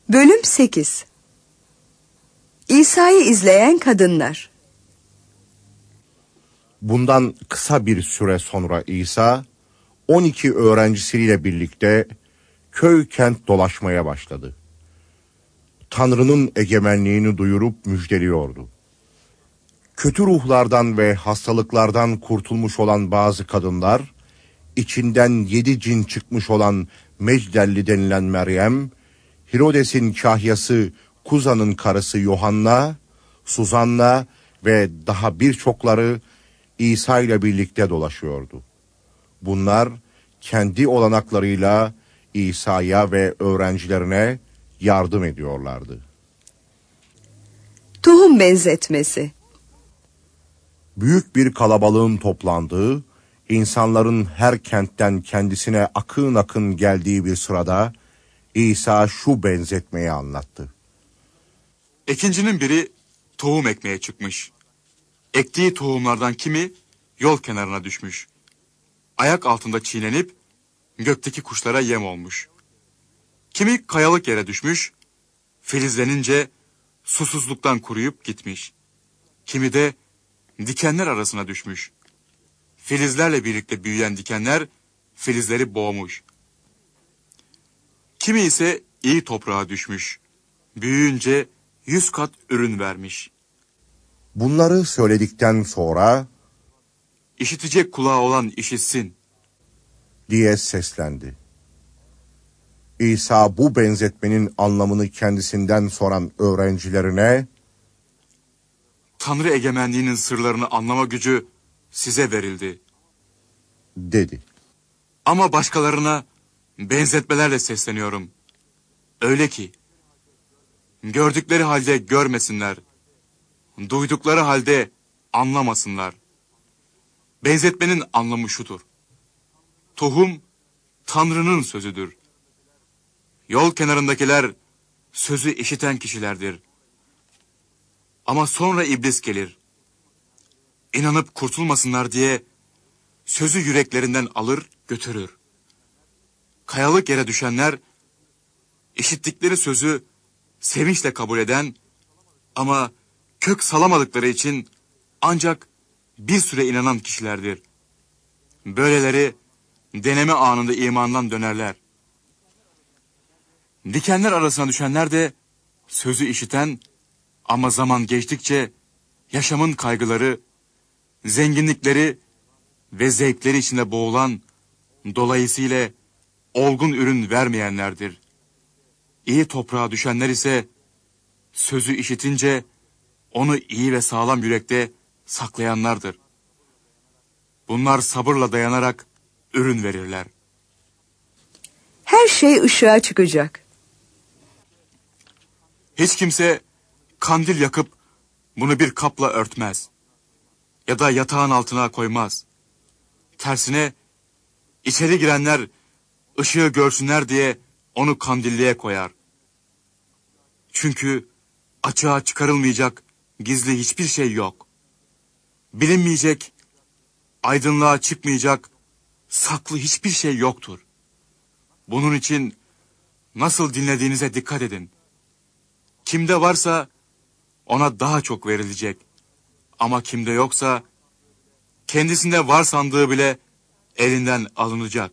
Bölüm 8. İsa'yı izleyen kadınlar. Bundan kısa bir süre sonra İsa, 12 öğrencisiyle birlikte köy kent dolaşmaya başladı. Tanrı'nın egemenliğini duyurup müjdeliyordu. Kötü ruhlardan ve hastalıklardan kurtulmuş olan bazı kadınlar, içinden 7 cin çıkmış olan Mecdelli denilen Meryem, Hirodes'in kahyası Kuza'nın karısı Yohanna, Suzanna ve daha birçokları İsa ile birlikte dolaşıyordu. Bunlar kendi olanaklarıyla İsa'ya ve öğrencilerine yardım ediyorlardı. Tohum benzetmesi. Büyük bir kalabalığın toplandığı, insanların her kentten kendisine akın akın geldiği bir sırada İsa şu benzetmeyi anlattı. Ekincinin biri tohum ekmeye çıkmış. Ektiği tohumlardan kimi yol kenarına düşmüş. Ayak altında çiğnenip gökteki kuşlara yem olmuş. Kimi kayalık yere düşmüş, filizlenince susuzluktan kuruyup gitmiş. Kimi de dikenler arasına düşmüş. Filizlerle birlikte büyüyen dikenler filizleri boğmuş. Kimi ise iyi toprağa düşmüş. Büyüyünce 100 kat ürün vermiş. Bunları söyledikten sonra İşitecek kulağı olan işitsin diye seslendi. İsa bu benzetmenin anlamını kendisinden soran öğrencilerine, Tanrı egemenliğinin sırlarını anlama gücü size verildi. dedi. Ama başkalarına benzetmelerle sesleniyorum. Öyle ki gördükleri halde görmesinler, duydukları halde anlamasınlar. Benzetmenin anlamı şudur: tohum Tanrı'nın sözüdür. Yol kenarındakiler sözü işiten kişilerdir. Ama sonra iblis gelir. İnanıp kurtulmasınlar diye sözü yüreklerinden alır götürür. Kayalık yere düşenler işittikleri sözü sevinçle kabul eden ama kök salamadıkları için ancak bir süre inanan kişilerdir. Böyleleri deneme anında imandan dönerler. Dikenler arasına düşenler de sözü işiten ama zaman geçtikçe yaşamın kaygıları, zenginlikleri ve zevkleri içinde boğulan, dolayısıyla olgun ürün vermeyenlerdir. İyi toprağa düşenler ise sözü işitince onu iyi ve sağlam yürekte saklayanlardır. Bunlar sabırla dayanarak ürün verirler. Her şey ışığa çıkacak. Hiç kimse kandil yakıp bunu bir kapla örtmez ya da yatağın altına koymaz. Tersine içeri girenler ışığı görsünler diye onu kandilliğe koyar. Çünkü açığa çıkarılmayacak gizli hiçbir şey yok. Bilinmeyecek, aydınlığa çıkmayacak saklı hiçbir şey yoktur. Bunun için nasıl dinlediğinize dikkat edin. Kimde varsa ona daha çok verilecek. Ama kimde yoksa kendisinde var sandığı bile elinden alınacak.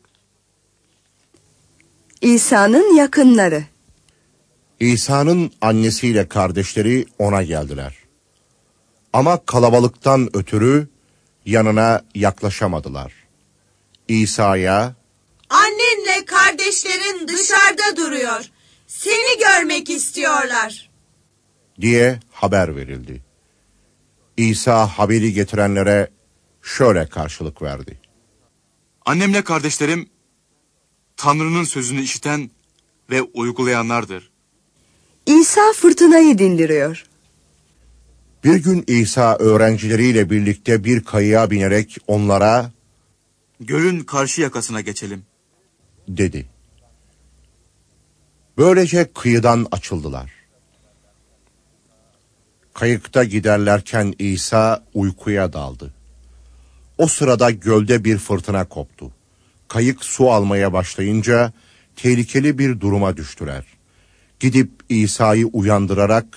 İsa'nın yakınları. İsa'nın annesiyle kardeşleri ona geldiler. Ama kalabalıktan ötürü yanına yaklaşamadılar. İsa'ya, "Annenle kardeşlerin dışarıda duruyor. Seni görmek istiyorlar." diye haber verildi. İsa haberi getirenlere şöyle karşılık verdi. Annemle kardeşlerim Tanrı'nın sözünü işiten ve uygulayanlardır. İsa fırtınayı dindiriyor. Bir gün İsa öğrencileriyle birlikte bir kayığa binerek onlara, Gölün karşı yakasına geçelim dedi. Böylece kıyıdan açıldılar. Kayıkta giderlerken İsa uykuya daldı. O sırada gölde bir fırtına koptu. Kayık su almaya başlayınca tehlikeli bir duruma düştüler. Gidip İsa'yı uyandırarak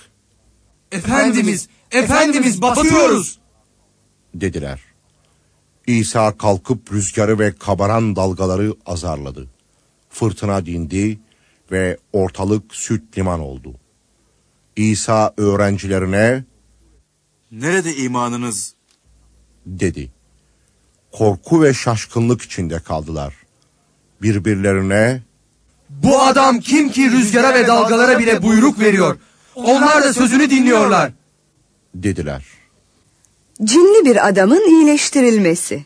Efendimiz batıyoruz dediler. İsa kalkıp rüzgarı ve kabaran dalgaları azarladı. Fırtına dindi ve ortalık süt liman oldu. İsa öğrencilerine Nerede imanınız? dedi. Korku ve şaşkınlık içinde kaldılar. Birbirlerine Bu adam kim ki rüzgara ve dalgalara bile buyruk veriyor? Onlar da sözünü dinliyorlar dediler. Cinli bir adamın iyileştirilmesi.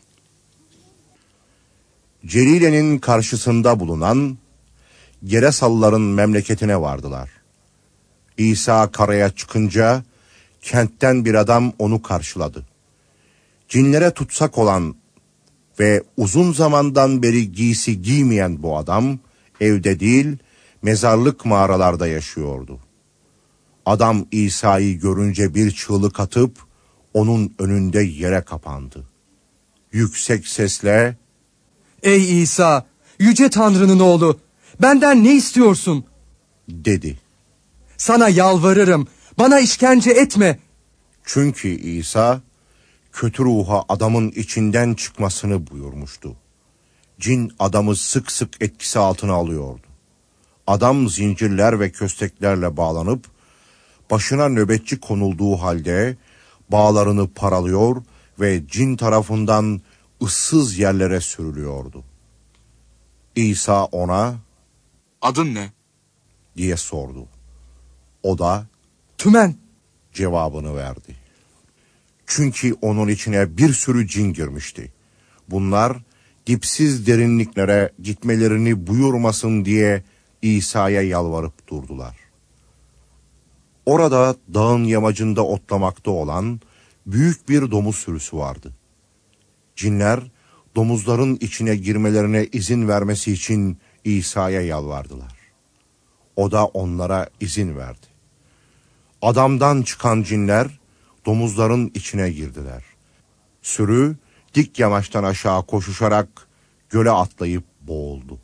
Celile'nin karşısında bulunan Geresalıların memleketine vardılar. İsa karaya çıkınca kentten bir adam onu karşıladı. Cinlere tutsak olan ve uzun zamandan beri giysi giymeyen bu adam evde değil mezarlık mağaralarda yaşıyordu. Adam İsa'yı görünce bir çığlık atıp onun önünde yere kapandı. Yüksek sesle Ey İsa, yüce Tanrı'nın oğlu, benden ne istiyorsun? dedi. Sana yalvarırım, bana işkence etme. Çünkü İsa kötü ruha adamın içinden çıkmasını buyurmuştu. Cin adamı sık sık etkisi altına alıyordu. Adam zincirler ve kösteklerle bağlanıp başına nöbetçi konulduğu halde bağlarını paralıyor ve cin tarafından ıssız yerlere sürülüyordu. İsa ona Adın ne? diye sordu. O da Tümen. cevabını verdi. Çünkü onun içine bir sürü cin girmişti. Bunlar dipsiz derinliklere gitmelerini buyurmasın diye İsa'ya yalvarıp durdular. Orada dağın yamacında otlamakta olan büyük bir domuz sürüsü vardı. Cinler domuzların içine girmelerine izin vermesi için İsa'ya yalvardılar. O da onlara izin verdi. Adamdan çıkan cinler domuzların içine girdiler. Sürü dik yamaçtan aşağı koşuşarak göle atlayıp boğuldu.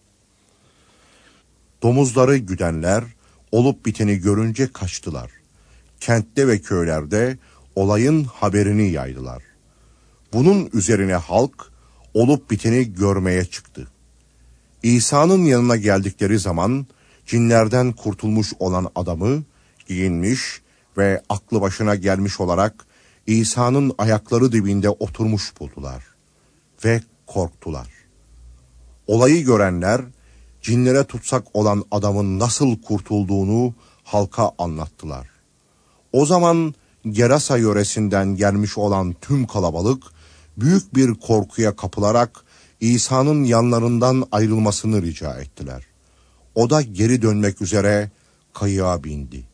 Domuzları güdenler olup biteni görünce kaçtılar. Kentte ve köylerde olayın haberini yaydılar. Bunun üzerine halk olup biteni görmeye çıktı. İsa'nın yanına geldikleri zaman cinlerden kurtulmuş olan adamı giyinmiş ve aklı başına gelmiş olarak İsa'nın ayakları dibinde oturmuş buldular ve korktular. Olayı görenler cinlere tutsak olan adamın nasıl kurtulduğunu halka anlattılar. O zaman Gerasa yöresinden gelmiş olan tüm kalabalık büyük bir korkuya kapılarak İsa'nın yanlarından ayrılmasını rica ettiler. O da geri dönmek üzere kayığa bindi.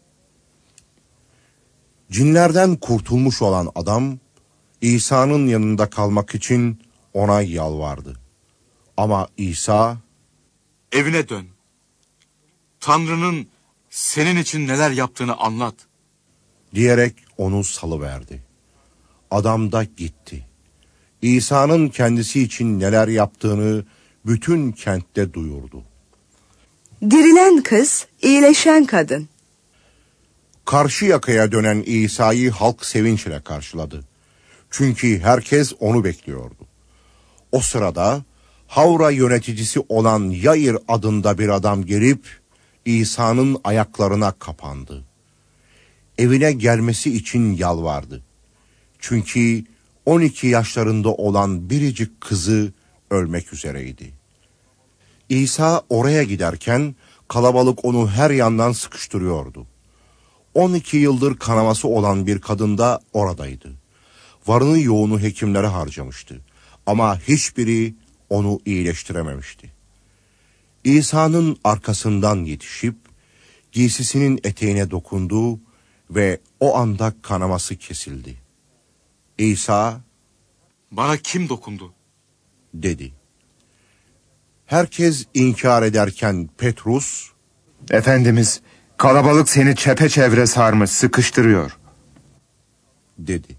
Cinlerden kurtulmuş olan adam İsa'nın yanında kalmak için ona yalvardı. Ama İsa Evine dön. Tanrı'nın senin için neler yaptığını anlat diyerek onu salıverdi. Adam da gitti. İsa'nın kendisi için neler yaptığını bütün kentte duyurdu. Dirilen kız, iyileşen kadın. Karşı yakaya dönen İsa'yı halk sevinçle karşıladı. Çünkü herkes onu bekliyordu. O sırada Havra yöneticisi olan Yair adında bir adam gelip İsa'nın ayaklarına kapandı. Evine gelmesi için yalvardı. Çünkü 12 yaşlarında olan biricik kızı ölmek üzereydi. İsa oraya giderken kalabalık onu her yandan sıkıştırıyordu. 12 yıldır kanaması olan bir kadın da oradaydı. Varını yoğunu hekimlere harcamıştı. Ama hiçbiri onu iyileştirememişti. İsa'nın arkasından yetişip giysisinin eteğine dokundu ve o anda kanaması kesildi. İsa, Bana kim dokundu? dedi. Herkes inkar ederken Petrus, Efendimiz, kalabalık seni çepeçevre sarmış, sıkıştırıyor dedi.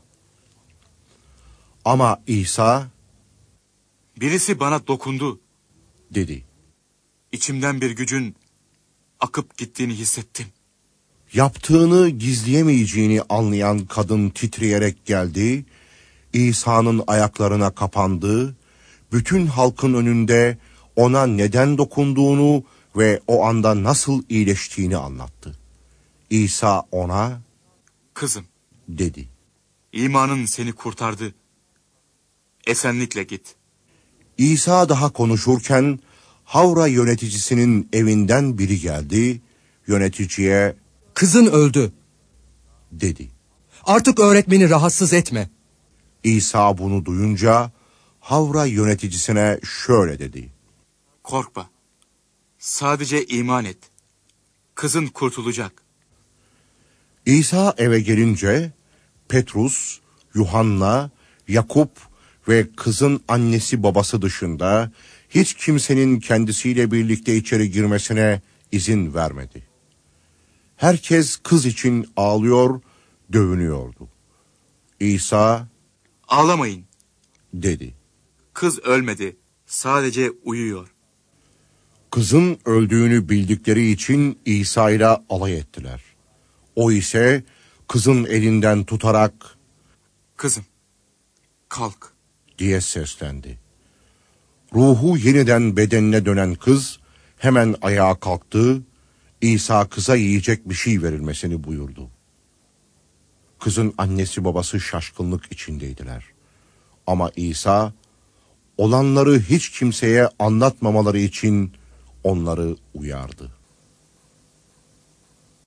Ama İsa, Birisi bana dokundu. dedi. İçimden bir gücün akıp gittiğini hissettim. Yaptığını gizleyemeyeceğini anlayan kadın titreyerek geldi, İsa'nın ayaklarına kapandı, bütün halkın önünde ona neden dokunduğunu ve o anda nasıl iyileştiğini anlattı. İsa ona, Kızım, dedi. imanın seni kurtardı. Esenlikle git. İsa daha konuşurken Havra yöneticisinin evinden biri geldi, yöneticiye, Kızın öldü. dedi. Artık öğretmeni rahatsız etme. İsa bunu duyunca Havra yöneticisine şöyle dedi. Korkma. Sadece iman et. Kızın kurtulacak. İsa eve gelince Petrus, Yuhanna, Yakup ve kızın annesi babası dışında hiç kimsenin kendisiyle birlikte içeri girmesine izin vermedi. Herkes kız için ağlıyor, dövünüyordu. İsa, Ağlamayın. dedi. Kız ölmedi. Sadece uyuyor. Kızın öldüğünü bildikleri için İsa ile alay ettiler. O ise kızın elinden tutarak, Kızım, kalk. diye seslendi. Ruhu yeniden bedenine dönen kız hemen ayağa kalktı. İsa kıza yiyecek bir şey verilmesini buyurdu. Kızın annesi babası şaşkınlık içindeydiler. Ama İsa olanları hiç kimseye anlatmamaları için onları uyardı.